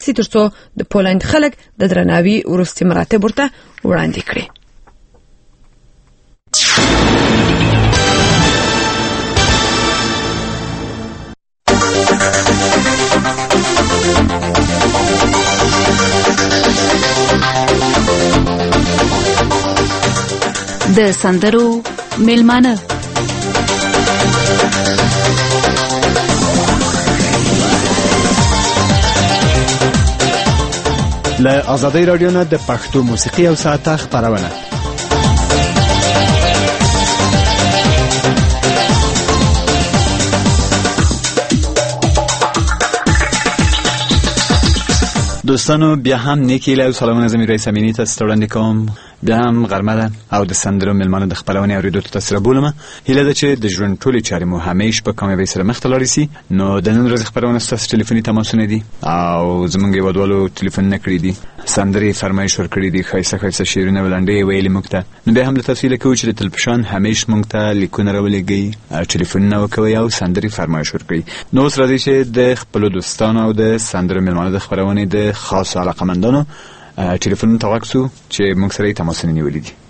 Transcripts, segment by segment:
ورسي ترڅو د پولند خلک د درناوي وروستي مراتب ورته وړاندې کړي. د سندرو میلمانه له آزادۍ رادیو نه د پښتو موسیقي او ساعته خبرونه. دوستانو بیا هم نیکی له سلامونه زمي رئیس امینی تاسو وړاندې کوم. بیا هم غرمه ده او د سندرو میلمانه د خبرونه اوریدو ته تاسو بولم. هیله ده چې د ژوند ټولې چارې مو همیش په کامیابی سره مخ ته لاړې سي. نو د نن ورځې خبرونه تاسو ټلیفوني تماسونه دي او زمونږ ودوالو ټلیفون نه کړی دي، سندري فرمایش ور کړی دي، خایسه شیرونه ولنډې ویلې موږ ته. نو به هم له تفصیل کوو چې د تلپشان همیش موږ ته لیکونه راولېږي، ټلیفون نه وکوي او سندري فرمایش ور کړی. نو اوس راځي چې د خپل دوستانو او د سندرو میلمانه د خبرونه د خاص علاقمندانو ټلیفون ته واکسو چې موږ سره تماس نیولې دي.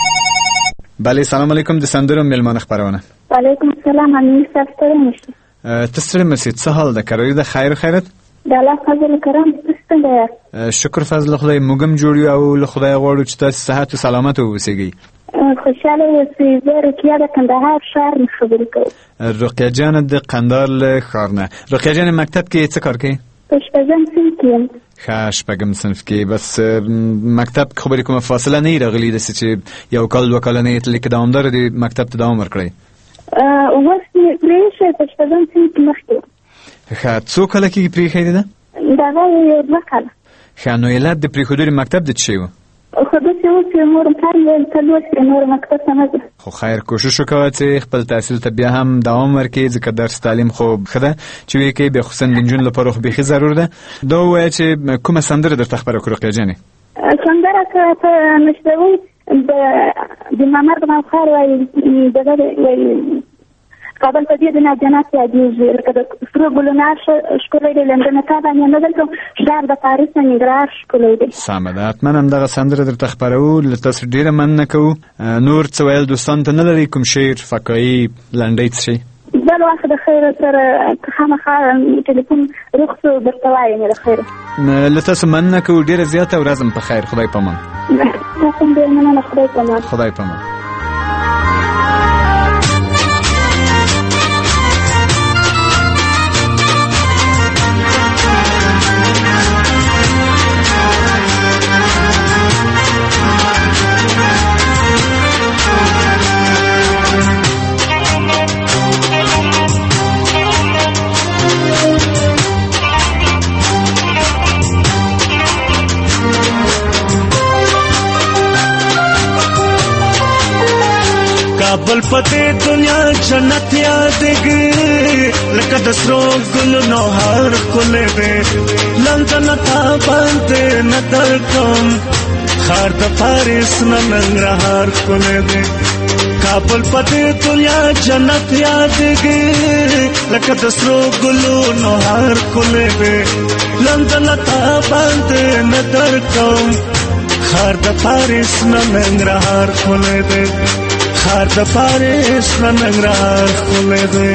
بله سلام علیکم، د سندرو میلمانه خبرونه. وعلیکم السلام. امین تاسو ته تسره مسید څه حال ده؟ کاري ده خیر خیرت؟ د الله فضل کرم څنګه؟ شکر فضل خدای موږم جوړ یو او له خدای غواړو چې تاسو صحت او سلامت اوسئ. خوشاله اوسئ. زه رقیه د کندهار ښار نه خبرې کوم. رقیه جان د قندهار له ښار نه. رقیه جان مکتب کې څه کار کوي؟ شپږم صنف کې. شپږم صنف کې. بس مکتب خبرې کومه فاصله نه راغلی د چې یو کال دوه کال نه تل کې دوامدار دی مکتب ته دوام ورکړي. اوس پرېښه په شپږم صنف کې مخکې. څو کله کې پرېښې ده؟ دا یو دوه کاله. نو علت د پرېښودلو مکتب د څه شی و؟ خو داسې و چې مور کار یې ته لوستې نور مکتب ته نه ځه. خو خیر کوشش وکړه چې خپل تحصیل ته بیا هم دوام ورکړي ځکه درس تعلیم خو ښه ده چې وایي کوي بیا خصوصا د نجونو لپاره خو بیخي ضرور ده. دا ووایه چې کومه سندره درته خبره کړو رقیه جانې؟ سندره که په مشروي د محمد غناخار وایي دغه وایي کابل په دې د جنات یادېږي لکه د سرو ګلونه ښکلی دی لندن تا باندې نه دلته ښار د پاریس نه ننګرهار ښکلی دی. سمه ده حتما همدغه سندره درته خپروو. له تاسو ډېره مننه کوو. نور څه ویل دوستانو ته نه لرئ؟ کوم شعر فکایي لنډۍ څه شی؟ بل وخت د خیره سره خامخا ټلیفون روغ شو درته وایم د خیره. له تاسو مننه کوو ډېره زیاته. ورځ مو په خیر. خدای پامان. تاسو هم ډېر مننه. خدای پامان. خدای پامان. کابل پته دنیا جنت یادګي لکه د سرو ګل نو هر کوله دې لندن ته باندې نظر کوم خار د پاریس نه ننګرهار کوله دې کابل پته دنیا جنت یادګي لکه د سرو ګل نو هر کوله دې لندن ته باندې نظر کوم خار د پاریس نه ننګرهار کوله دې خار د پاریس نه ننګرهار کوله دې.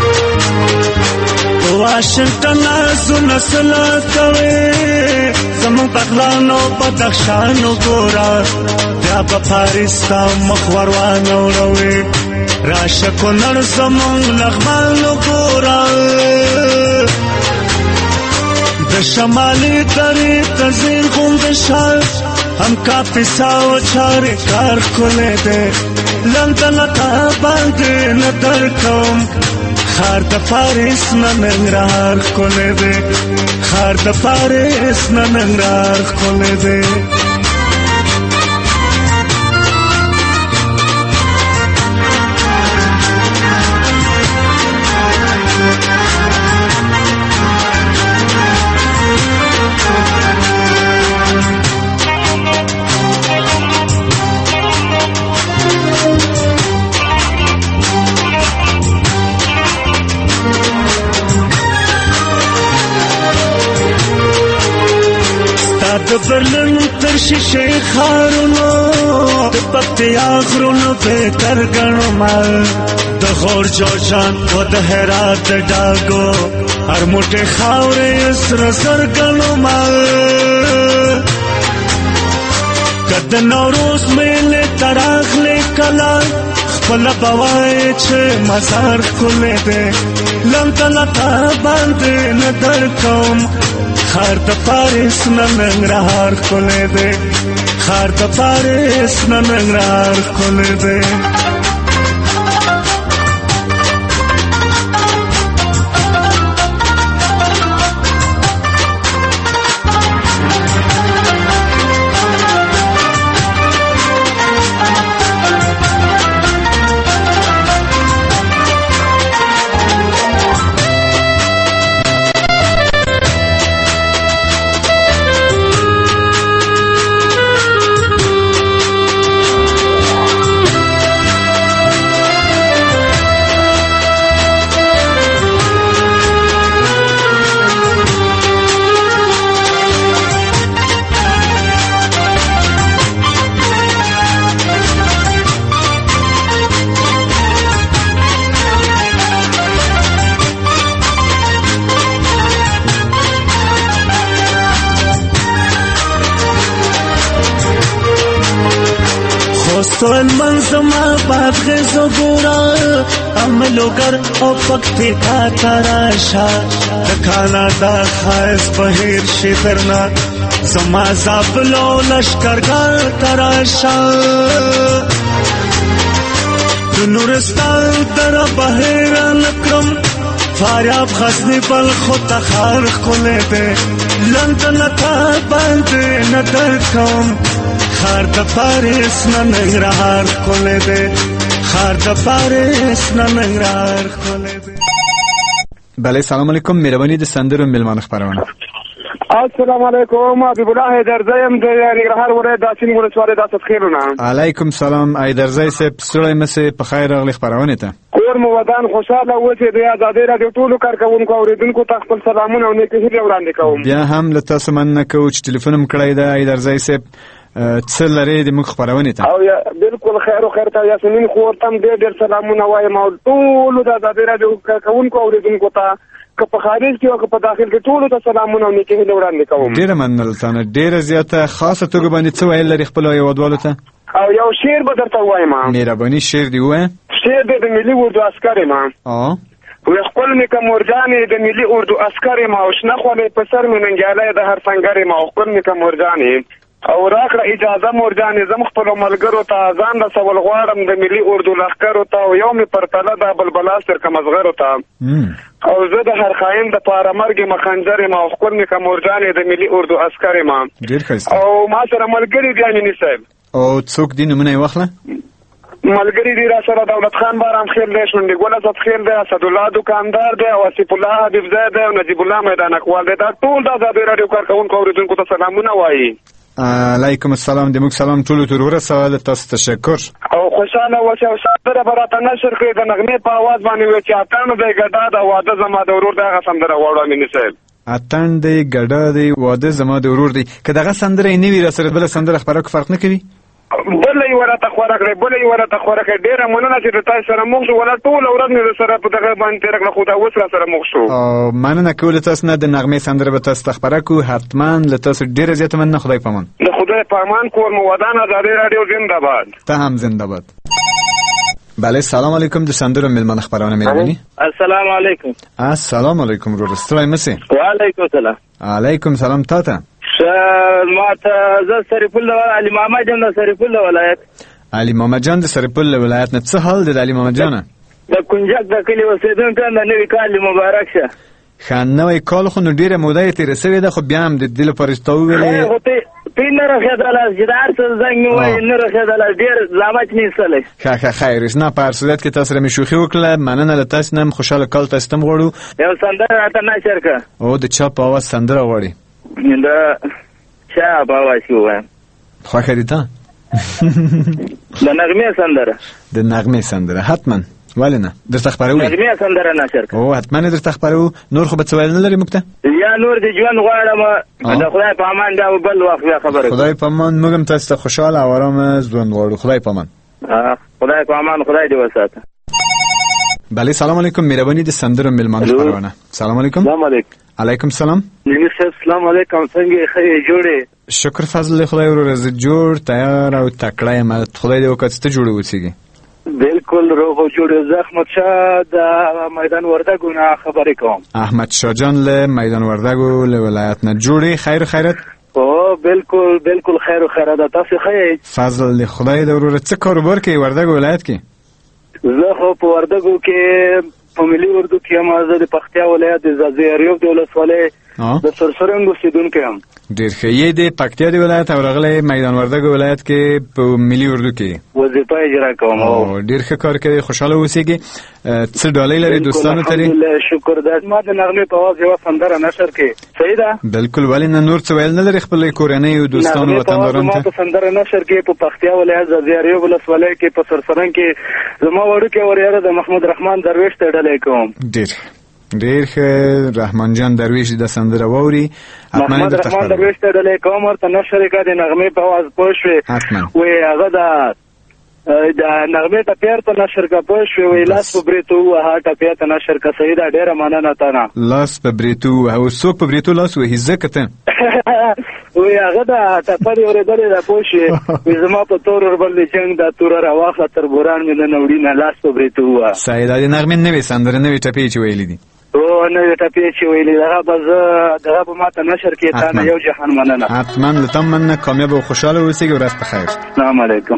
واشنگټن زونه سلا کوي زم زمون بغلانو بدخشانو ګورا بیا په پاریس تا مخور وانه وروي راشه کونړ زمون لغمانو ګورا د شمالي درې تزین غوند شال هم کا پیساو چارې کار کولې ده لندن تا باندې نظر کوم خار د پاریس ننګرهار کولې ده خار د پاریس ننګرهار کولې ده د برلن تر شیشه خارونو د پکتیا غرونو به تر ګڼما د غور جوشان و د هرات د ډاګو هر موټه خاورې سر سر ګڼما کد نوروز میله تراغله کلا خپل بوای چې مزار کولې ده لندن تا باندې نظر کوم خار د پاریس ننګرهار کولې ده خار د پاریس ننګرهار کولې ده سوال منظما باد غزو گورا عملوگر او پکتی کا تراشا دکانا دا خائز بہیر شیدرنا زما زابلو لشکرگار تراشا نورستان در بہیر لکرم فاریاب غزنی بل خود تخار کولے دے لندن تا باندے ندر کم خار د پاریس ننګرهار کولې ده خار د پاریس ننګرهار کولې ده بله سلام علیکم مهرباني د سندرو ملمان خبرونه السلام علیکم حبیب الله درزیم د ننګرهار ولایت د سین ولسوالۍ د تسخیرونه علیکم سلام ای درزی صاحب سړی مسه په خیر راغلی خبرونه ته کور مو ودان خوشاله اوسئ د آزادۍ راډیو ټولو کارکونکو اوریدونکو ته خپل سلامونه او نیکه هیلې وړاندې کوم بیا هم له تاسو مننه کوو چې ټلیفون هم کړی ده ای درزی صاحب څه لري د موږ خبرونه ته او یا بالکل خیر او خیر ته یاسمین خو تم ډېر سلامونه وایم او ټول د آزادۍ راډیو کارکونکو اوریدونکو ته که په خارج کې او که په داخل کې ټولو ته سلامونه او نیکه هیلې وړاندې کوم ډېره مننه تانه ډېره زیاته خاصه توګه باندې څه ویل لري خپل هیوادوالو ته او یو شعر به درته وایم مهرباني شعر دی وایه شعر د ملي اردو عسکر ما وی خپل می که مرجانې د ملي اردو عسکر ما او شنه خولې په سر مې ننګیالی د هر سنګر ما او خپل می که مرجانې او راکړه اجازه مرجانې زم خپلو ملګرو ته ځان رسول غواړم د ملي اردو لښکرو ته او یو مې پر تله ده بلبلا سرکمزغرو ته او زه د هر خاین د پاره مرګ مخنجر ما او خپل می که مرجانې د ملي اردو عسکر ما او ما سره ملګري دي امیني صاحب او څوک دي نومونه یې واخله ملګری دی را سره دولت خان بارام خیل دی شونډي ګل اسد خیل دی اسد الله دکاندار دی او اسف الله حبیب زاده دی او نجیب الله میدان اقوال دی دا ټول د آزادۍ راډیو کارکونکو اوریدونکو ته سلامونه وایي علیکم السلام د موږ سلام ټولو ته ورسول تاسو تشکر او خوشاله اوسئ او سندره به راته نشر کړئ د نغمې په اواز باندې وایي چې اتڼ دی ګډا د واده زما د ورور دغه سندره غواړو امیني صاحب اتڼ دی ګډا دی واده زما د ورور دی که دغه سندره یې نه وي را سره بله سندره خپره کو فرق نه کوي بله ورته خوره کړې بلې ورته خوره کړې ډېره مننه چې تاسو سره موږ شو ولا ټوله ورځ مې سره په دغه باندې تېره کړه خو دا اوس را سره موږ شو مننه کوو له تاسو نه د نغمې سندره به تاسو ته خپره کړو حتما له تاسو ډېره زیاته مننه خدای پامان د خدای پامان کور مو ودان ازادي رادیو زنده باد ته هم زنده باد بله سلام علیکم د سندرو ملمن خبرونه مهرباني السلام علیکم السلام علیکم ورور ستړی مسی وعلیکم السلام علیکم سلام تاته ما ته زه سریفالله علي محمد جان د سریفالله ولایت علي محمد جان د سریفالله ولایت نه څه حال د علي محمد جان د کنجک د کلی اوسیدونکو د نوي کال مبارک شه خان نوې کال خو نو ډیره موده یې تیر سوی ده خو بیا هم د دل پرستو ویلې پین نه راخدل از جدار څه زنګ وای نه راخدل ډیر زحمت نیسلې ښه خیر نه په هر صورت کې تاسو رمې شوخي وکړه مننه له تاسو نم خوشاله کال تاسو تم غواړو یو سندره راته نه شرکه او د چا په आवाज سندره غواړي دا چا په आवाज وای خو خریدا د نغمې سندره حتما ولنه درته خبرو نغمې سندره نه شرکه او حتما درته خبرو نور خو به څه ویل نه لري مکته یا نور د ژوند غواړم د خدای په امان دا بل وخت خبره خدای په امان موږ تاسو ته خوشاله او آرام ژوند غواړو خدای په امان خدای په امان خدای دې وساته بله سلام علیکم مهرباني د سندرو ملمانه خبرونه سلام علیکم علیکم سلام نیمه السلام علیکم څنګه خیر جوړه شکر فضل خدای ورو رز جوړ تیار او تکړه یم خدای دې وکړي ته جوړ اوسېږي بالکل روغ جوړ زحمت شه د میدان وردګو نه خبرې کوم احمد شاه جان له میدان وردګو له ولایت نه جوړي خیر خیرت او بالکل خیر او خیرات تاسو خیر فضل خدای دې ورو څه کاروبار کوي وردګو ولایت کې زه خو په وردګو کې په ملي اردو کې ما زه د پختیا ولایت د زازیریوب د ولسوالۍ د سرسرنګ اوسیدونکی یم ډېر ښه یې د پکتیا د ولایت او راغلی میدان وردګو ولایت کې په ملي اردو کې وظیفه اجرا کوم ډېر ښه کار کوي خوشحاله اوسېږي څه ډالۍ لري دوستانو ته شکر ده ما د نغمې په اواز یوه سندره نشر کې صحیح ده بالکل ولې نه نور څه ویل نه لري خپلې کورنۍ او دوستانو وطندارانو ته ما په سندره نشر کې په پختیا ولایت زازیریوب ولسوالۍ کې په سرسرنګ کې زما وړوکی وریاره د محمود رحمان درویش ته ډالۍ کوم ډېر ښه رحمان جان درویش د سندره واوري محمد رحمان درویش ته ډالۍ کوم ورته نشر کې د نغمې په اواز پوه شوې وې هغه د نغمې ته پیر ته نشر کا پوه شوې وې لاس په بریتو وها ټپیا ته نشر کا صحیح ده ډېره مننه تا نه لاس په بریتو او څوک په بریتو لاس وهي ځکه ته وې هغه د ټپرې اورېدلې ده پوه شوې وې زما په تور ورباندې جنګ دا توره راواخله تر بوران مې نه وړي نه لاس په بریتو وه صحیح ده د نغمې نوې سندره نوې ټپې چې ویلې دي نوې ټپې چې ویلې دغه به ما ته نشر کې تا نه یو جهان مننه حتما له تا مننه کامیاب او خوشحاله اوسېږي ورځ په خیر السلام علیکم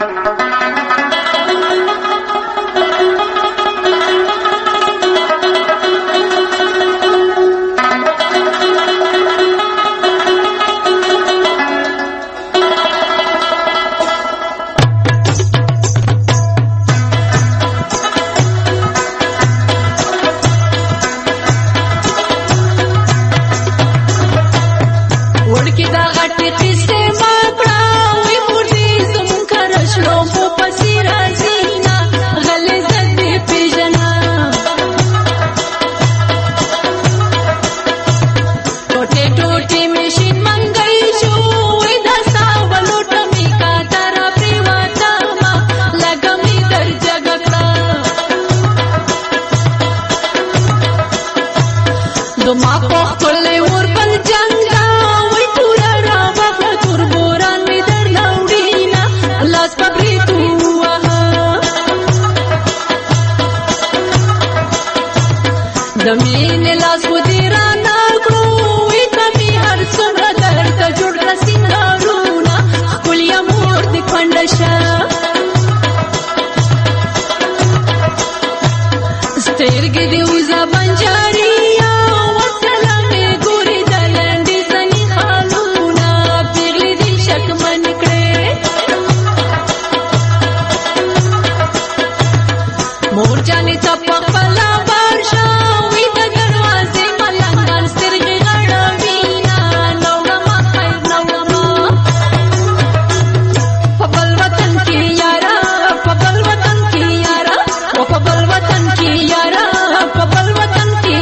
په بل وطن کې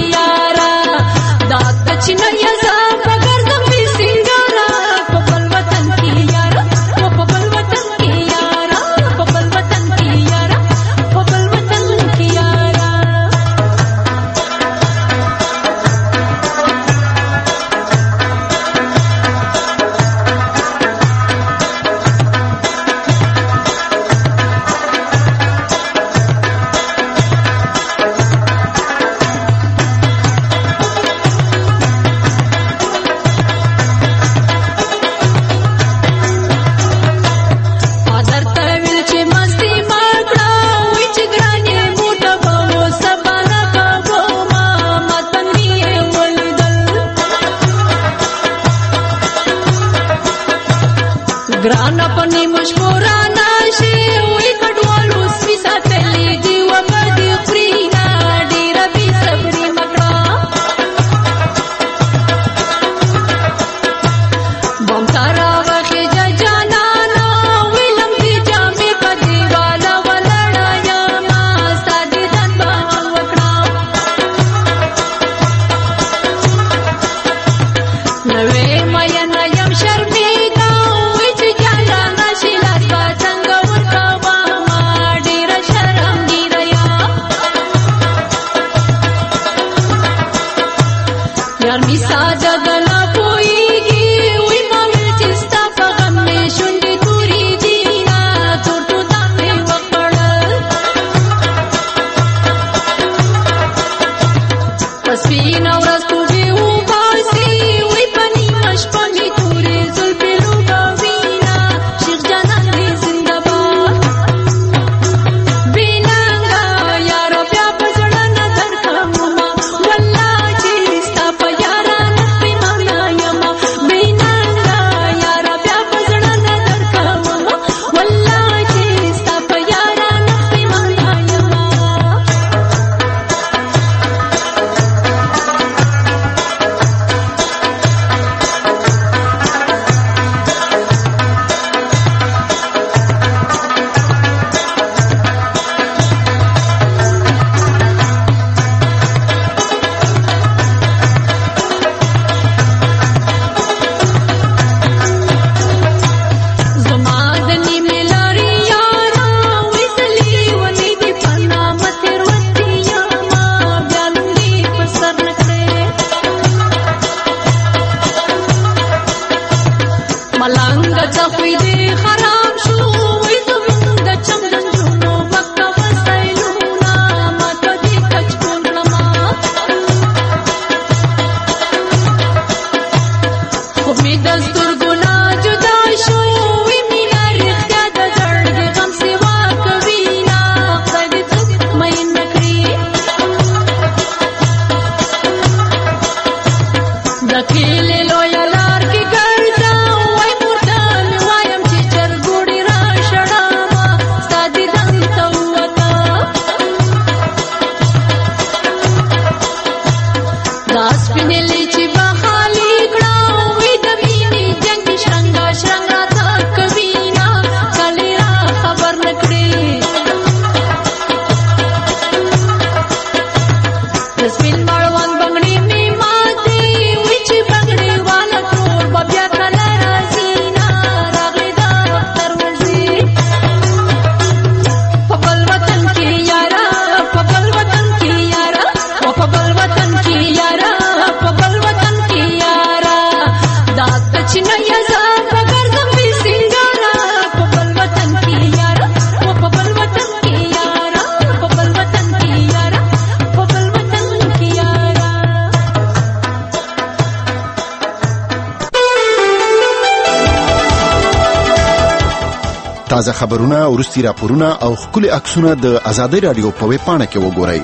تازه خبرونه، وروستي راپورونه او خولي عکسونه د آزادۍ رادیو په ویب پاڼه کې وګورئ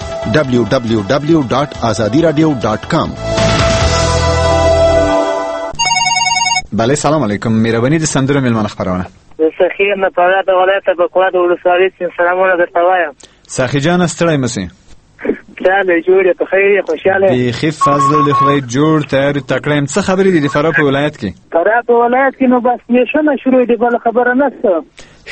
www.azadiradio.com. بله سلام علیکم، مهرباني د سندرو میلمانه خبرونه. سخی نه پاره د ولایت بکوا د ولسوالۍ سلامونه درته وایم. سخی جان ستړی مسئ؟ چاله جوړه په خیر خوشاله. بخیر فضل د خدای جوړ تیار تکړه څه خبرې دي د فراه په ولایت کې؟ فراه په ولایت کې نو بس نشونه شروع دي، بل خبره نشته.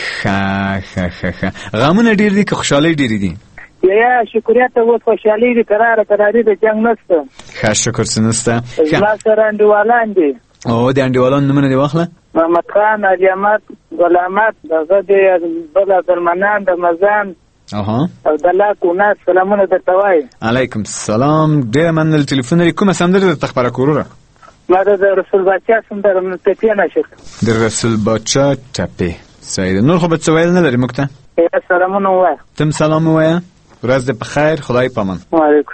غمونه ډیر دي که خوشحالي ډیر دي؟ یا شکریات او خوشحالي دي، قرار دي جنگ نشته. ښه شکر سنسته. ما سره انډیوالان دي. او د انډیوالان نومونه دی واخله. محمد خان، علي احمد، ګل احمد، دغه دی بل عبدالمنان، رمضان او دلال کونات. سلامونه درته وایم. علیکم السلام. ډېره مننه. ټلیفون لري کومه سندره درته خبره کوروره؟ ما د رسول باچا سندره ټپې نشک. د رسول باچا ټپې. صحیح. نور خو به څه ویل نه لري موږ ته؟ سلامونه وایه. تم سلام وایه. ورځ دې په خیر. خدای پامان. وعلیکم.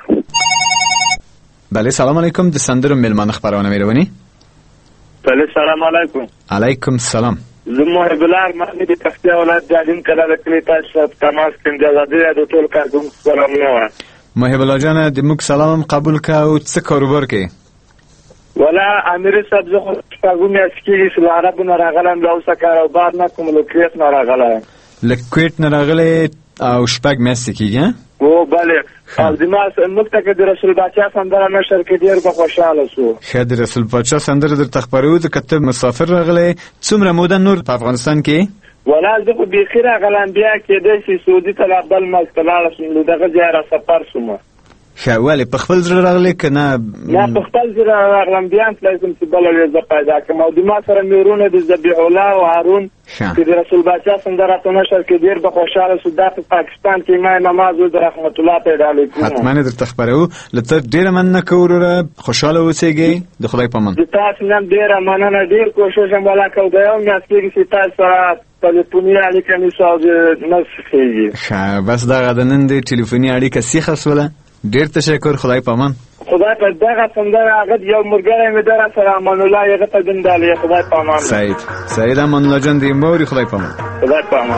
بله سلام علیکم. د سندرو میلمانه خبرونه مهرباني. بله سلام علیکم. علیکم سلام. زه محب الله ارمان د پکتیا ولایت جالین کله د کلی تاسو تماس کوم د آزادۍ د ټول کارکونکو سلامونه وایم. محب الله جان د موږ سلام قبول کا او څه کاروبار کوي؟ ولا امیر صاحب زه خو شپږم اسکی سلاره بن راغلم له اوسه کاروبار نه کوم لوکیت نه راغلم. لکویت نه راغلی او شپږ میاشتې کېږي؟ او بله او دماغ نقطه کې د رسول باچا سندره نشر کې ډېر به خوشحاله شو. ښه د رسول باچا سندره درته خپروو ځکه ته مسافر راغلی. څومره موده نور په افغانستان کې؟ ولا زه خو بیخي راغلم بیا کېدای شي سعودي ته لا بل ملک ته لاړه شم، نو دغه ځای را سفر شوم. ښه ولې په خپل زړه راغلی که نه؟ نه په خپل زړه راغلم، بیا هم تللی شم چې بله ورځ زه پیدا کړم. او د ما سره مې ورونه د ذبیح الله او هارون چې د رسول باچا سندره په نشر کې ډېر به خوشحاله شو. دا په پاکستان کې ما نماز د رحمت الله پیدا لیکم. حتما درته خبروو. له ته ډېره مننه کوو وروره. خوشحاله اوسېږئ. د خدای په امان. د تاسو نه ډېره مننه. ډېر کوشش هم ولا کوو. د یو میاشت کېږي چې تاسو سره ټلیفوني اړیکه نیسو او نه سیخېږي. ښه بس دغه د نن د ټلیفوني اړیکه سیخه شوله. ډېر تشکر. خدای په امان. خدای په دغه سندره هغه یو ملګری مې در سره امان الله هغه ته دندالې. خدای په امان. سعید امان الله جان دې موري. خدای په امان. خدای په امان.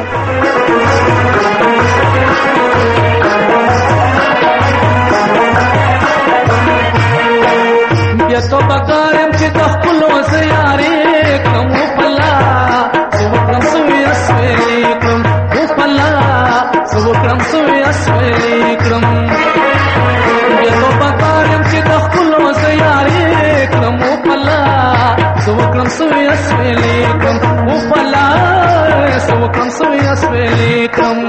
بیا تو بګایم چې د خپل وسیارې کوم پلا سو کرم سوې اسوي کوم پلا سو کرم سوې اسوي کوم. بیا تو بګایم چې د خپل وسیارې کوم پلا سو کرم سوې اسوي کوم پلا سو کرم سوې اسوي کوم.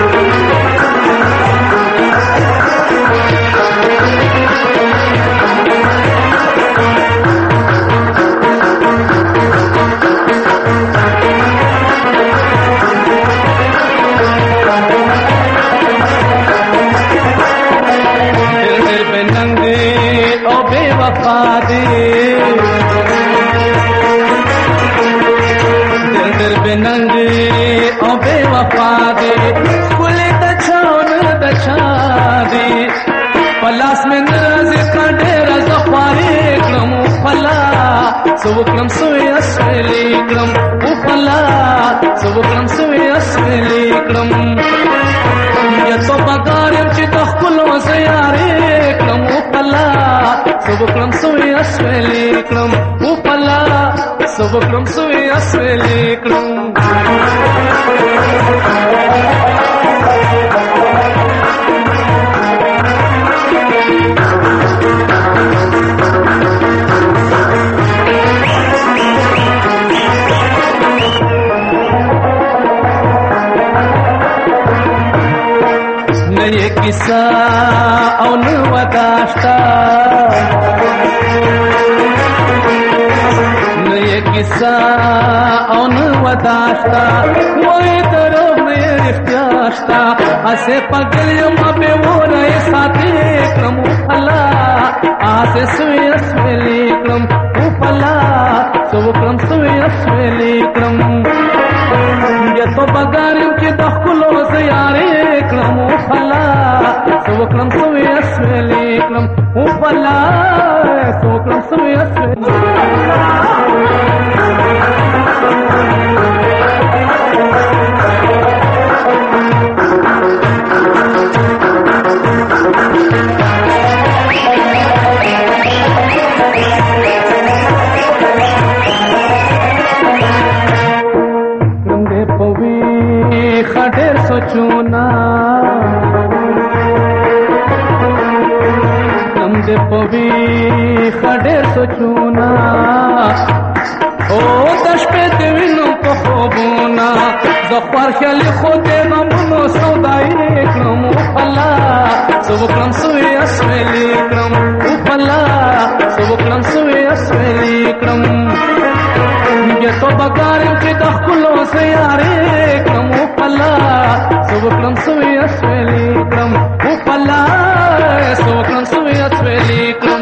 سوکرم سوی اسویلی کرم او پلا سوکرم سوی اسویلی کرم. یا تو بگاریم چی تخکل و سیاری کرم او پلا سوکرم سوی اسویلی کرم او پلا سوکرم سوی اسویلی کرم. किस्सा او نو وداشتا نه किस्सा او نو وداشتا وای درو مې اختیارشتا اسه پګل ما په وره ساتي کوم الله اسه سوي اسولي کوم الله سو کوم سوي اسولي کوم. یا تو بګارم چې د خپل زیارې کوم الله سو کوم سوي اسولي کوم الله سو کوم سوي اسولي. پوی خډر سوچونا نم دې پوی خډر سوچونا او تشپې دې وینم په خوبونا زخوار خیال خود غمونو سودای کړم الله سو کړم سوې اسویلې کړم الله سو کړم سوې اسویلې کړم بیا تو بګارم چې د خپلو سیارې کړم الله سو کړم سوې اسویلې کړم الله سو کړم سوې اسویلې کړم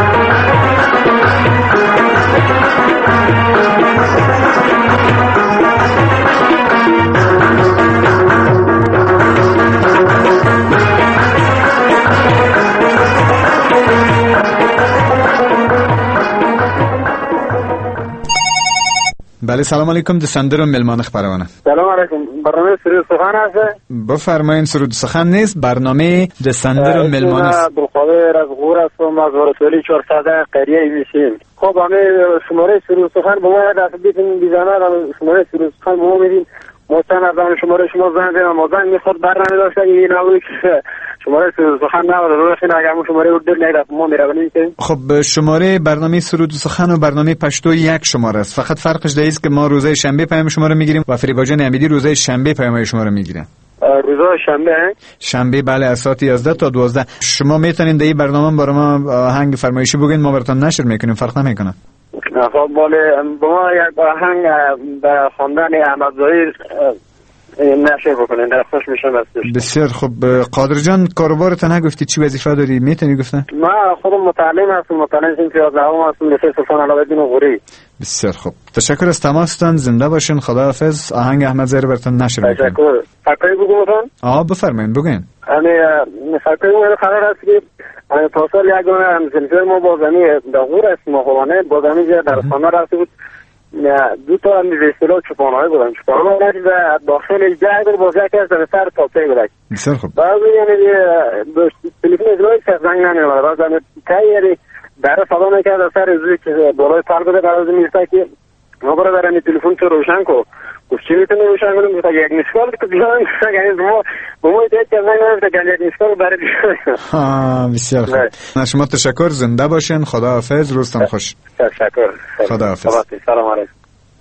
بله سلام علیکم. د سندرو ملمان خبرونه. سلام علیکم. برنامه سرود سخن است. بفرمایید. سرود سخن نیست، برنامه د سندرو ملمان است. بخوابه از غور است و مزارتولی 400 قریه میشیم. خب همه شماره سرود سخن با ما دست بیتیم بیزانه شماره سرود سخن با ما میدیم. مستن از شماره شما زنگ زنم ما زنگ میخورد برنامه داشته این نبودی که شماره سرود سخن نبود روشین اگر ما شماره رو دل نیدست ما میروانیم که خب شماره برنامه سرود سخن و برنامه پشتو یک شماره است، فقط فرقش در است که ما روزه شنبه پیام شما رو میگیریم و فریبا جان امیدی روزه شنبه پیام شما رو میگیرن. روزه شنبه شنبه بله از ساعت 11 تا 12 شما میتونین در این برنامه برای ما آهنگ فرمایشی بگین، ما براتون نشر میکنیم، فرق نمیکنه. خب باله با ما یک آهنگ به خواندن احمد ظاهر نشر بکنین در خوش میشم استش. بسیار خوب. قادر جان کاروبارت نگفتی چی وظیفه داری، میتونی گفتن؟ ما خودم متعلم هستم، متعلم امتیاز دهم هستم، لیسانس سلطان علاءالدین غوری. بسیار خوب. تشکر از تماستان، زنده باشین، خداحافظ. آهنگ احمد ظاهر براتون نشر میکنم. تشکر. فکری بگم بفرمایید بگین. فکری اون قرار است که پاسال یک زنجیر ما با زمین داغور است مخوانه با زمین در خانه رفته بود دو تا میوه‌سلو چوپان‌های بودن، چوپان‌ها در داخل جای باز کرد در سر تاپه بود. بسیار خوب. بعد یعنی تلفن ازرای زنگ نمی‌آورد. بعد من تایی در صدا می‌کرد از سر زوی که بالای سر بوده قرار می‌رسه که ما برای برای تلفن تو روشن کو. گفت چی میتونی روشن کنم؟ گفت یک میسکال که بیان یعنی با ما دید که زنگ نمی‌آورد که یک میسکال برای بیان. بسیار خوب. شما تشکر، زنده باشین، خداحافظ، روزتان خوش. تشکر. خداحافظ. سلام علیکم.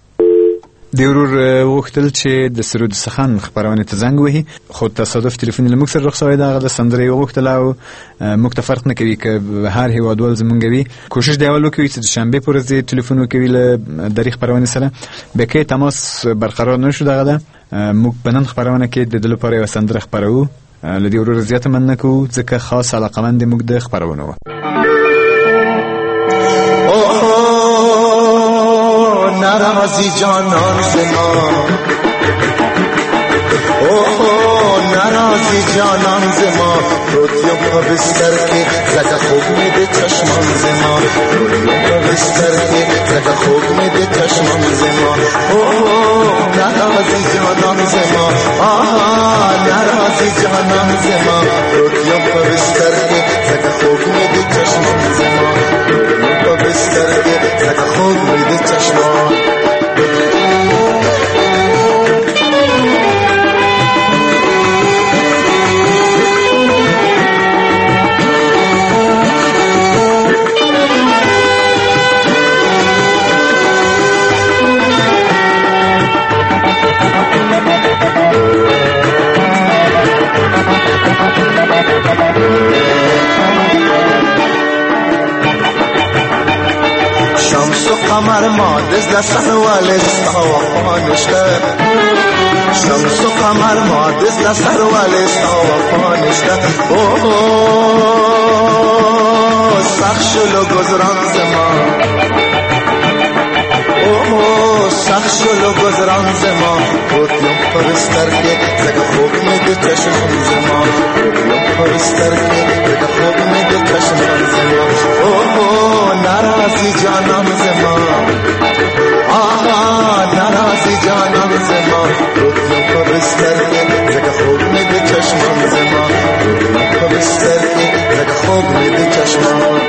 دیورور وختل چې د سرود سخن خبرونه ته زنګ وهي خو تصادف تلیفون لمک سره رخصوي دغه د سندرې وختل او موږ ته فرق نه کوي که هر هیوادوال زمونږوي کوشش دی اول کوي چې د شنبه پر ورځ تلیفون وکوي له دری خبرونه سره به کې تماس برقرار نشو دغه ده موږ په نن خبرونه کې د دل لپاره یو سندره خبرو لدی ورور زیات من نکو ځکه خاص علاقمند موږ د خبرونه و نرازی جانان زما نرازی جانان زما روتیو پا بستر که زده خوب میده چشمان زما روتیو پا بستر که زده خوب میده چشمان زما نرازی جانان زما نرازی جانان زما روتیو پا بستر که زده خوب میده چشمان زما روتیو پا بستر که زده خوب میده چشمان قمر ما دزل سر والستا وفانشته شمس و قمر ما دزل سر والستا وفانشته سخشلو گذران زمان سخشلو گذران زمان روتیم پرستر که زگه خوب میده چشمان زمان روتیم پرستر که زگه خوب میده چشمان زمان نرازی جانم زمان نرازی جانم زمان روتیم پرستر که زگه خوب میده چشمان زمان روتیم پرستر که زگه خوب میده چشمان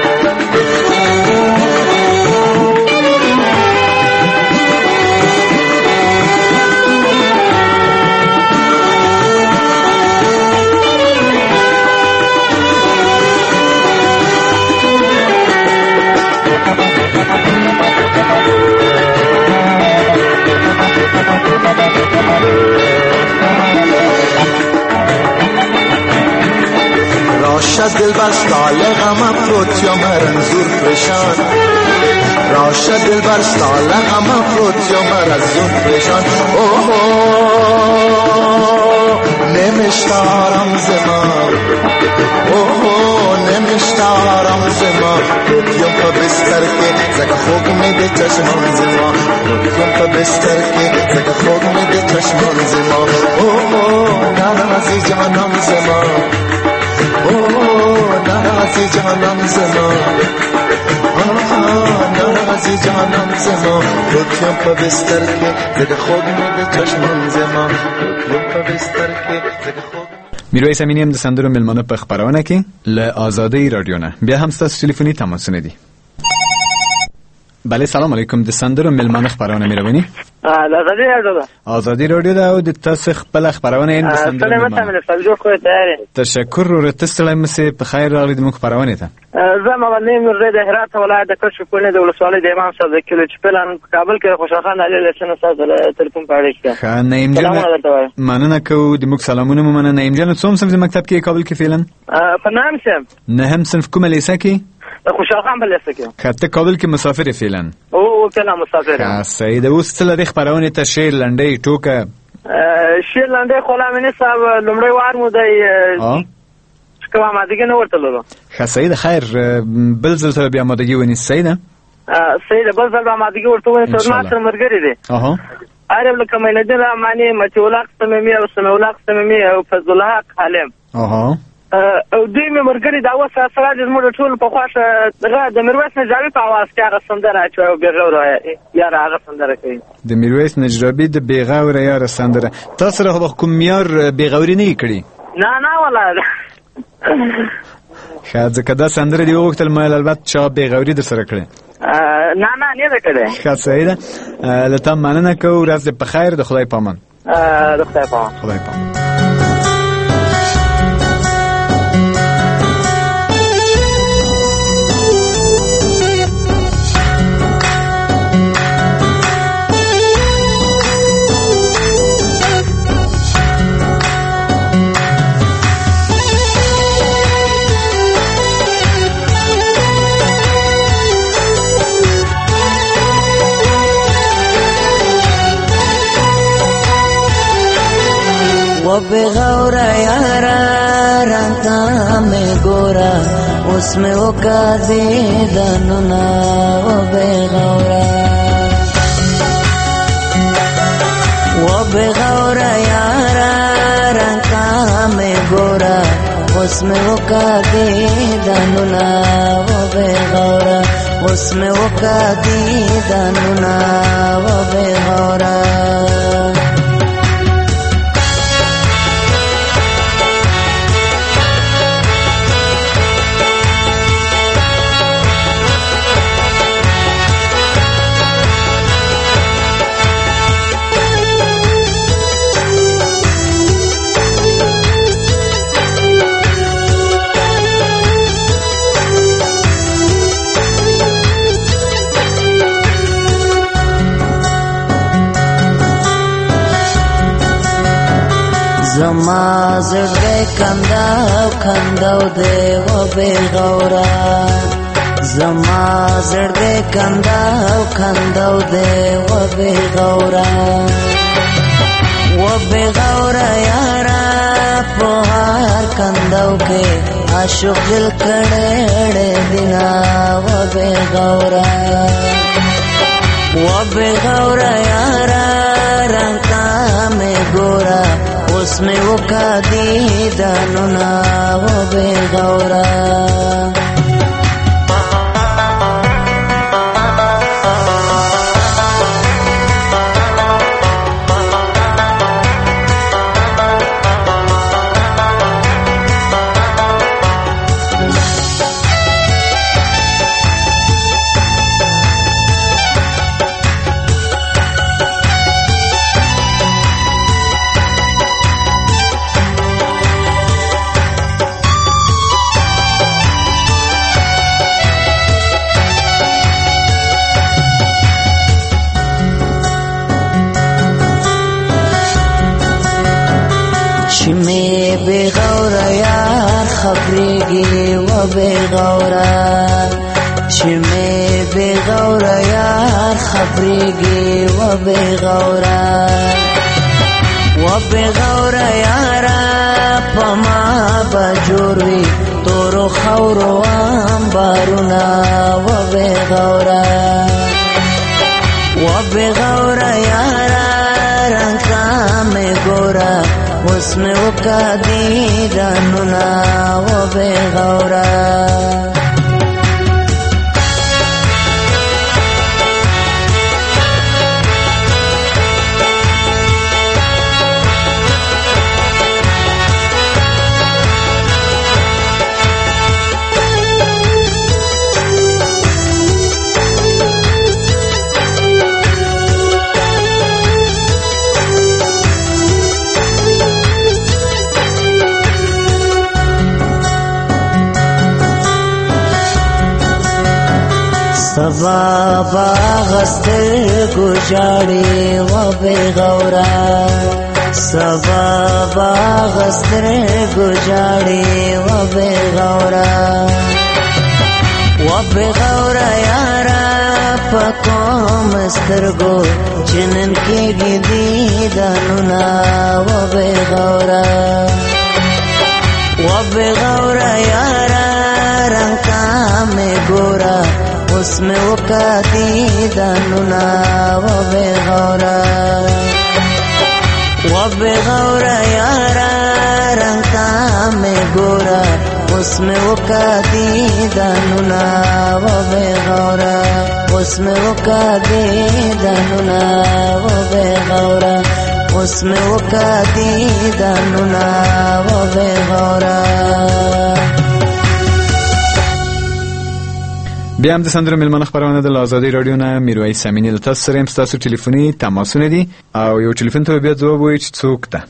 راشد دل بر سال غم افروت یا مرنزور پریشان راشد دل بر سال غم افروت یا مرنزور پریشان نمیشتارم زمان نمیشتارم زمان روتیم پا بستر که زگه خوگ میده چشمان زمان روتیم پا بستر که زگه خوگ میده چشمان زمان نرازی جانم زمان نرازی جانم زمان نرازی جانم زمان روتیم پا بستر که زگه خوگ میده چشمان زمان روتیم پا بستر که زگه خوگ میرویس امینی هم د سندرو ملمانه په خبرونه کې له آزادۍ رادیو نه بیا هم ستاسو تلیفوني تماسونه دي. بله سلام علیکم، د سندرو ملمانه خبرونه میرویني آزادۍ رادیو ده. آزادۍ رادیو ده او د تاسو خپل خبرونه این د سندرو ملمانه. تشکر رو تسلای مسه په خیر راغلی د مخ خبرونه ته. زه مغنی مرزا د هرات ولایت د کشف کولې د ولسوالۍ د امام صاحب د کلو چپلان په کابل کې خوشحال خان علي لسنه سره تلیفون پاره کړ. خا نیم جان مننه کو د مخ سلامونه مننه. نیم جان څوم صنف د مکتب کې کابل کې فعلا په نام سم نه هم صنف کومه لیسه کې خوشحال خان بلسه کې کته کابل کې مسافر فعلا او کله مسافر سید اوس تل د خبرونه ته شیر لنډي ټوکه شیر لنډي خلامنه صاحب لمړی وار مو دی کوم آمادگی نه ورته لرو. سید خیر بل ځل ته بیا آمادگی ونی سید بل ځل آمادگی ورته ونی ته ما سره مرګری دي. عرب لکه مینه دل معنی متولق سممی او سمولق سممی او فضل الله حالم او دوی مې مرګری دا وسه سره د موږ ټول په خواشه دغه د میرویس نجرابي په आवाज کې هغه سندره چې او بیغوره یاره هغه سندره کوي د میرویس نجرابي د بیغوره یاره سندره. تاسو سره خو کوم یار بیغوري نه کړی؟ نه ولا خاطر ځکه دا سندره دی وختل مې البته چا بیغوري در سره کړی نه ده کړی. ښه سیده لته مننه کو ورځ په خیر د خدای پامان. د خدای پامان. خدای پامان. वो बेगौरा यारा रंगा में गोरा उसमें वो काज़ी दनुना वो बेगौरा यारा रंगा में गोरा उसमें वो काज़ी दनुना वो बेगौरा उसमें वो काज़ी दनुना वो बेगौरा زما زړه کنداو دی و بیغورا زما زړه کنداو دی و بیغورا یارا په هر کنداو کې عاشق دل کړه دینا و بیغورا یارا رنگا میں گورا उसमें वो कादी दानुना वो बेगौरा خبريږي و بغورا شمه بغورا یار خبريږي و بغورا یارا پما بجوروي تورو خورو امبارونا و بغورا یارا رنگا میں گورا اس میں وکا دیدانونا و بغورا سبا باغستر گجاڑی و بغورا سبا باغستر گجاڑی و بغورا یارا پکوم استرگو جنن کی گی دانونا و بغورا یارا رنگا میں گورا اس میں وکا دیدانونا و بغورا یارا رنگا میں گورا اس میں وکا دیدانونا و بغورا اس میں وکا دیدانونا و بغورا اس میں وکا دیدانونا و بغورا بیا هم د سندرو ملمانه خبرونه د آزادۍ رادیو نه میرویس امینی له تاسو سره یم. ستاسو ټلیفوني تماسونه دي او یو ټلیفون ته بیا ځواب وایي چې څوک ده.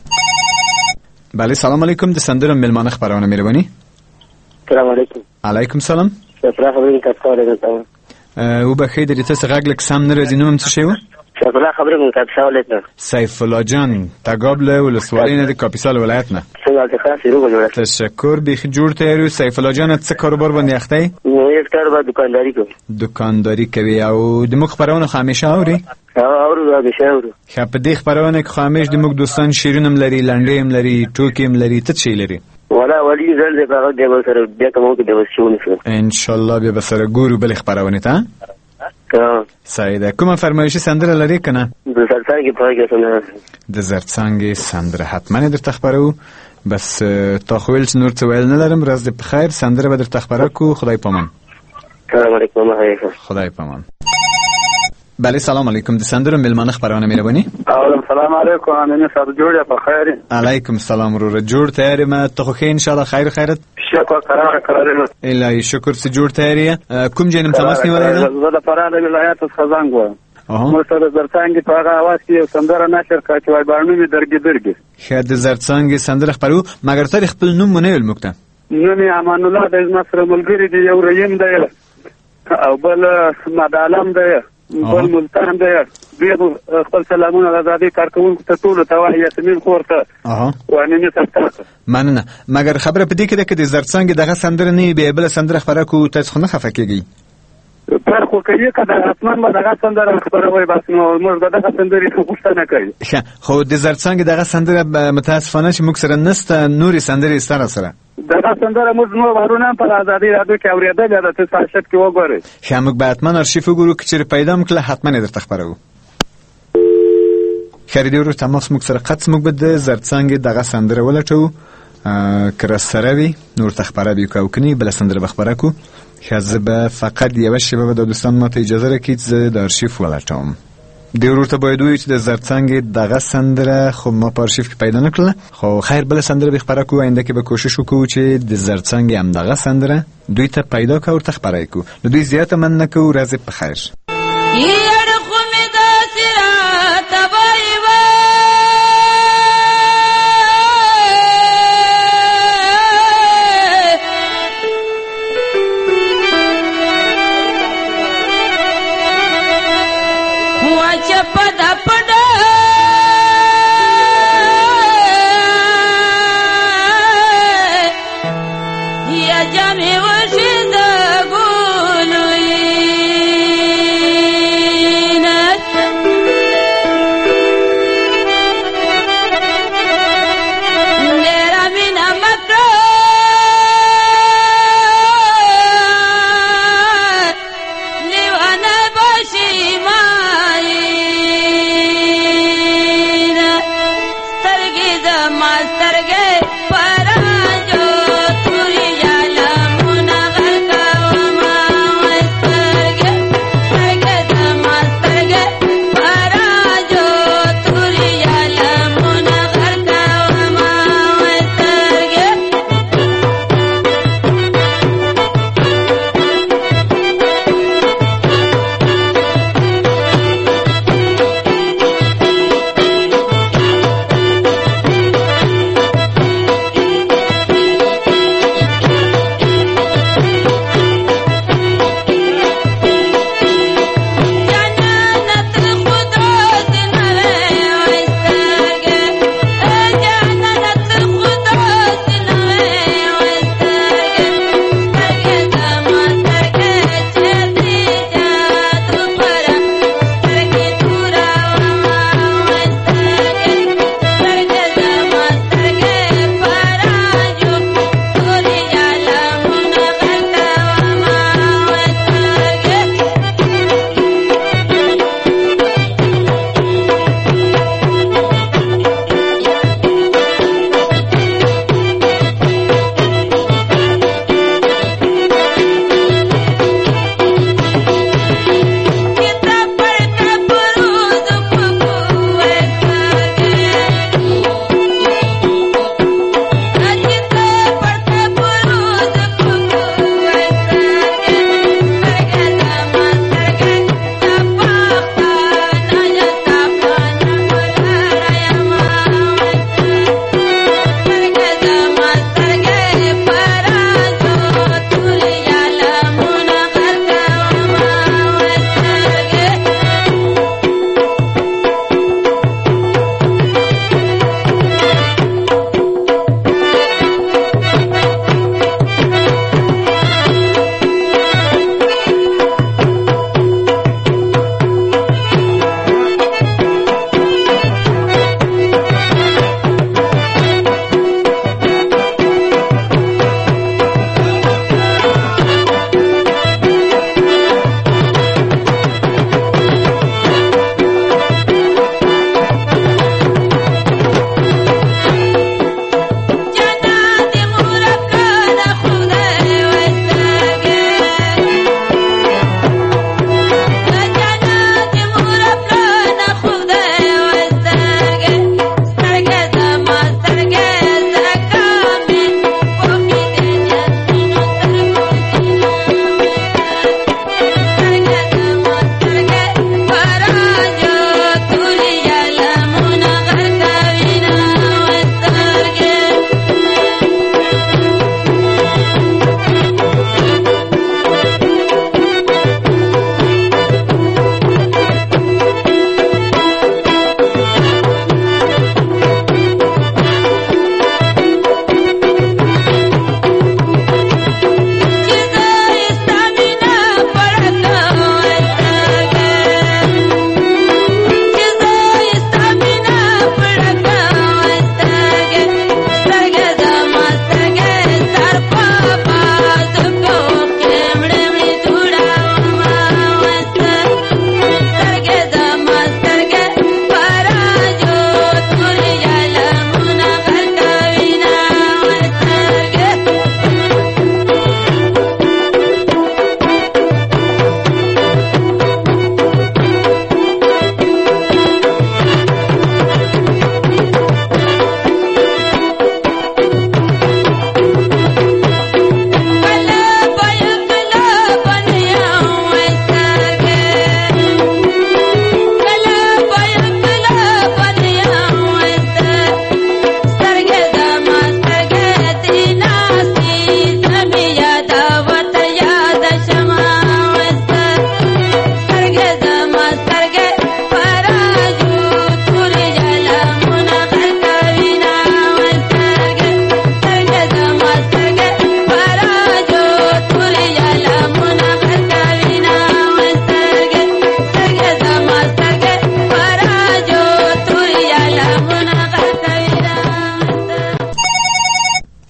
بله سلام علیکم. د سندرو ملمانه خبرونه مهرباني. سلام علیکم. علیکم سلام. شکر خبرې کاڅاله ده. او بخیر د تاسو غږ لک سم نه راځي. نوم څه شی و؟ شکر خبرې کاڅاله ده. سیف الله جان تګابله ولسوالۍ نه د کاپیسال ولایت نه. تشکر. بیخی جوړ تیاری. سیف الله جان څه کاروبار باندې اخته ای؟ یو کار به دکانداری کوم. دکانداری کوي او د مخ خبرونه همیشه اوري؟ اورو همیشه اورو. په دې خبرونه کې همیشه د مخ دوستان شیرینم لري، لنډې هم لري، ټوکې هم لري، څه شي لري؟ ولا ولی زل دې هغه د سره بیا کوم کې د وسونه ان شاء الله بیا به سره ګورو بل خبرونه ته. سعیده کومه فرمایشي سندره لري کنه؟ د زرڅانګې پاګه سندره. د زرڅانګې سندره حتما درته خبرو. بس تا خو ویل چې نور څه ویل نه لرم. ورځ دې په خیر. سندره به درته خبره کو. خدای پامان. سلام علیکم. خدای پامان. بله سلام علیکم. د سندرو ملمانه خبرونه مهرباني. سلام علیکم. امین صاحب جوړه په خیر. علیکم سلام ورور. جوړ تیاری ما ته خو ان شاء الله خیر خیرت. شکر قرار الهی شکر. څه جوړ تیاری کوم جنم تماس نیولای ده؟ زه د فراه ولایت څخه زنګ وم. مرسته زرڅانګې په هغه आवाज کې سندره نشر کا چې وای باندې می درګي شه د زرڅانګې سندره خبرو مګر تر خپل نوم نه ویل مکته. نوم امان الله د مصر ملګری دی. یو ریم دی او بل مدالم دی بل ملتان دی. دوی خپل سلامونه آزادۍ کارکونکو ته ټول ته وایي یاسمین خورته وانه نه سره مننه. مګر خبره په دې کې ده چې د زرڅانګې دغه سندره نه به بل سندره خبره کو تاسو نه خفه کیږي. پر خو کوي کدا اسمان ما دغه سندره خبروي بس نو موږ دغه سندري غوښتنه کوي. خو د زرڅانګې دغه سندره متاسفانه چې موږ سره نسته. نورې سندرې سره دغه سندره موږ نو ورونه په آزادۍ رادیو کې اورېدل دا ته ساشت کې وګورئ. موږ به حتما ارشیف وګورو چې پیدا مکله حتما درته خبرو. خریدي ورو تماس موږ سره قط موږ به د زرڅانګې دغه سندره ولټو کر سره وي نور تخبره بي کو کني بل سندره بخبره کو. خزبه فقط یو شیبه به د دوستان ماته اجازه راکړي چې د ارشیف ولټوم. د ورته باید وي چې د زرڅانګې دغه سندره خو ما په ارشیف کې پیدا نکړه. خو خیر بل سندره بخبره کو. آینده کې به کوشش وکړو چې د زرڅانګې هم دغه سندره دوی ته پیدا کو او تخبره کو. نو دوی زیاته من نکو. ورځ په خیر.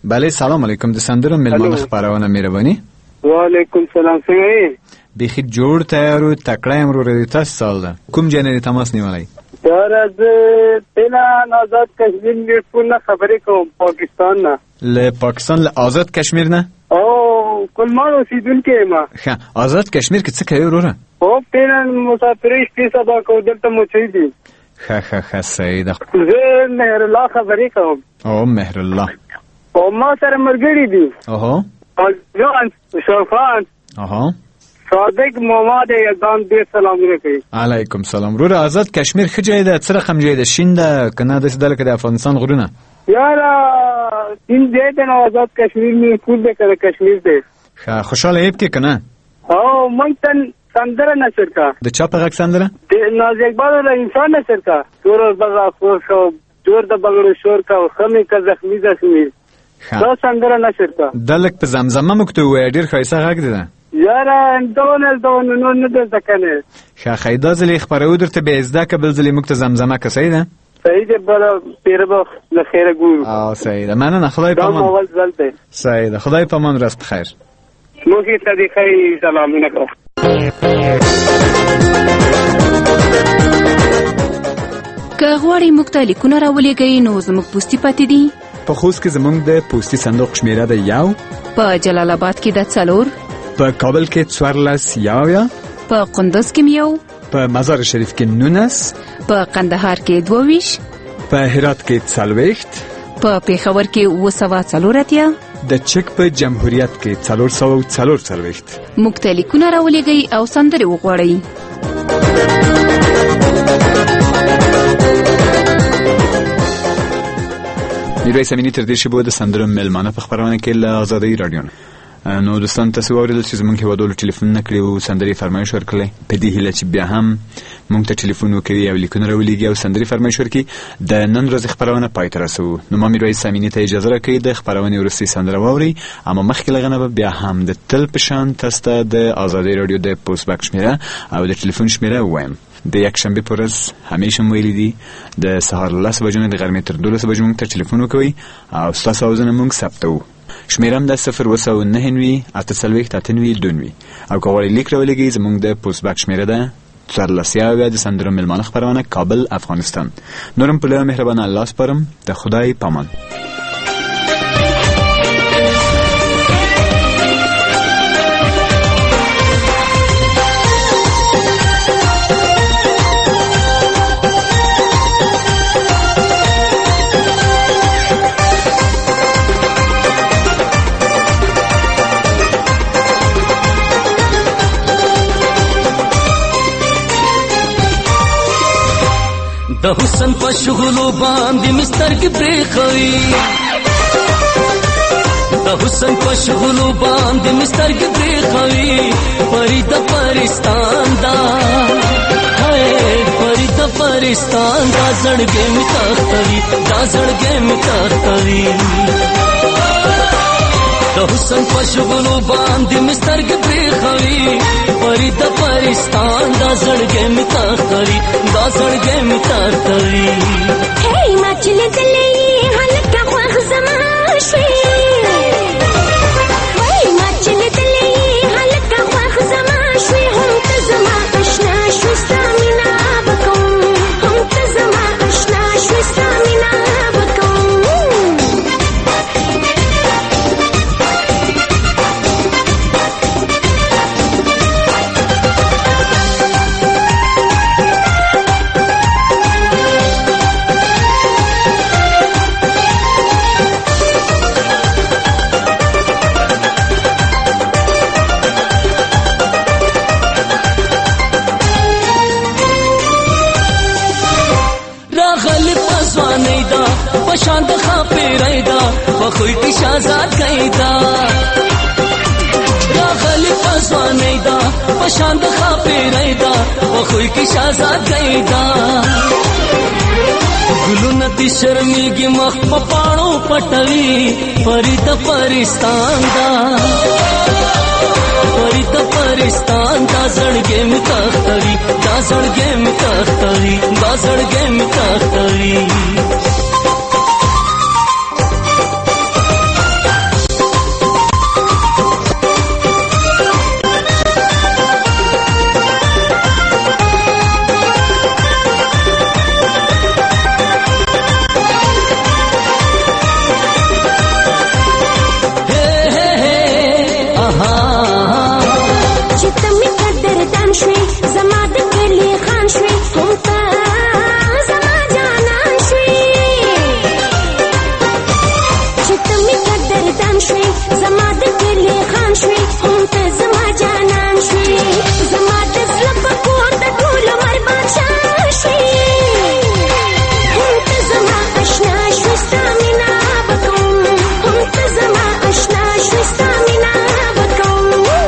بله سلام علیکم. د سندرو ملمانه خبرونه مهرباني. وعلیکم سلام. څنګه یې؟ بخیر جوړ تیارو تکړه امرو ردی تاسو سال ده. کوم جنری تماس نیولای؟ در از پلان آزاد کشمیر میرپور خبرې کوم پاکستان نه. له پاکستان له آزاد کشمیر نه؟ او کلمان اوسیدونکی ما. ښه آزاد کشمیر کې څه کوي وروره؟ او پلان مسافرۍ شپې سبا کو دلته موچي دي. ښه صحیح ده. زه مهر الله خبرې کوم. او مهر الله. او ما سره مرګري دي. اوه. جان شوفان. اوه. صادق محمد یزدان دې سلام علیکم. علیکم سلام. وروره آزاد کشمیر ښه ځای ده، څه رقم ځای ده؟ شین ده کنه داسې ده لکه د افغانستان غرونه؟ یاره شین ځای ده نو آزاد کشمیر مې پول ده که کشمیر ده. ښه خوشحاله یې کې کنه؟ او مونږ ته سندره نشر کا. د چا په غږ سندره؟ د ناز اقبال له انسان نشر کا. تور بغا خور شو جوړ د بغړو شور کا خمې کا زخمی دا سندره نشر کا. دلک په زمزمه مکتو وای ډیر ښایسته غږ دی. یاره دونه نو نه ده ځکنه. ښه خیدا زلی خبرو درته به ازدا کبل زلی مکت زمزمه کسای ده. صحیح ده بل پیر به خیر ګورو. صحیح ده. مننه خدای پامان. دا اول ځل ده. صحیح ده. خدای پامان راست بخیر. موږ ته دې خیر سلامونه کوم. که غواړئ موږ ته لیکونه راولېږئ نو زموږ پوستي پاتې دي. په خوست کې زموږ د پوستي صندوق شمیره ده 1، په جلال آباد کې ده 4، په کابل کې 14، په قندوز کې 1، په مزار شریف کې 19، په قندهار کې 22، په هرات کې 40، په پېښور کې 240، د چک په جمهوریت کې 444. موږ ته لیکونه راولېږئ او سندرې وغواړئ. میرویس امینی تر دې شیبو د سندرو ملمانه په خبرونه کې له آزادۍ رادیو نه. نو دوستان تاسو واورېدل چې زموږ هیوادوالو ټلیفونونه کړي او سندرې فرمایش ورکړی، په دې هیله چې بیا هم موږ ته ټلیفون وکړي او لیکونه راولېږي او سندرې فرمایش ورکړي. د نن ورځې خبرونه پای ته رسوو. نو ما میرویس امینی ته اجازه راکړئ د خبرونې وروستۍ سندره واورئ، اما مخکې له هغه نه به بیا هم د تل په شان تاسو ته د آزادۍ رادیو د پوسټ باکس شمیره او د ټلیفون شمیره ووایم. د یکشنبه پر ورځ همیشه ویلي دي د سهار 10 بجو نه د غرمې تر 12 بجو موږ ته ټلیفون وکوي او ستاسو اوازونه موږ ثبتوو. شمیرم د 090 892 او که غواړئ لیک راولېږئ زموږ د پوسټ باکس شمیره ده 14 د سندرو ملمانه خبرونه کابل افغانستان. نورم په لوی مهربان الله سپارم. د خدای پامان. د حسن په شغلو باندې مستر کې پریخوي، د حسن په شغلو باندې مستر کې پریخوي، پری د پرستان دا پری د پرستان دا زړګې می تختوي، دا زړګې می تختوي. د حسن په شغلو باندې مستر کې پریخوي، پری د پرستان دا زړګې می تختوي، دا زړګې می تختوي. هی ما چلې دلې هلکه خوښ زما شوې، وای ما چلې دلې هلکه خوښ زما شوې، هم ته زما آشنا شوې ستا مینا وکړم، هم ته زما آشنا شوې ستا مینا وکړم. پشان د خاپیرای دا خوې کی شازاد کیدا، راغلی پسوانې دا پشان د خاپیرای دا خوې کی شازاد کیدا. ګلونه دې شرمېږي مخ په پاڼو پټوي، پری د پرستان دا پری د پرستان دا زړګې می تختوي، دا زړګې می تختوي، دا زړګې می تختوي. جانان شوي زما د کلی خان شوي هم ته زما جانان شوي چې ته مې قدردان شوي زما د کلی خان شوي هم ته زما جانان شوي زما د زړه په کور د ټول عمر بادشاه شوي هم ته زما اشنا شوي ستا مینه به کوم هم ته زما اشنا شوي ستا مینه به کوم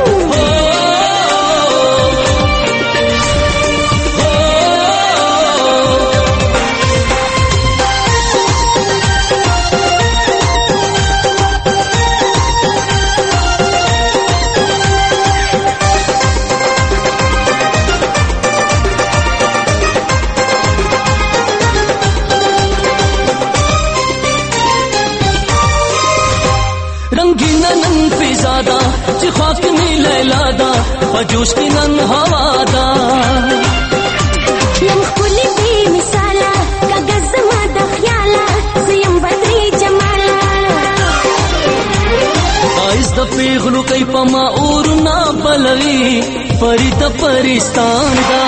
रंगीना नन फिजादा چې خواږ می لیلا دا په جوش کې نن هوا دا یم ښکلې بې مثاله کاږه زما د خیاله زه یم بدرې جماله ښایست د پیغلو کوي په ما اورونه بلوي پری د پرستان دا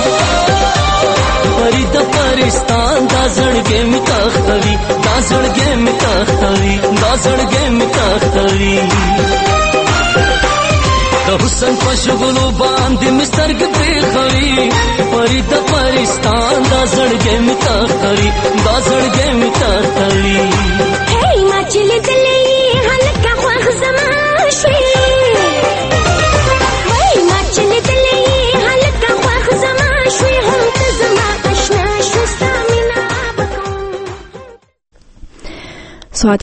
پری د پرستان دا زړګې می تختوي دا زړګې می تختوي دا زړګې می تختوي د حسن په شګلو باندې می سترګې پرېښوي پری د پرستان دا زړګې می تختوي دا زړګې می تختوي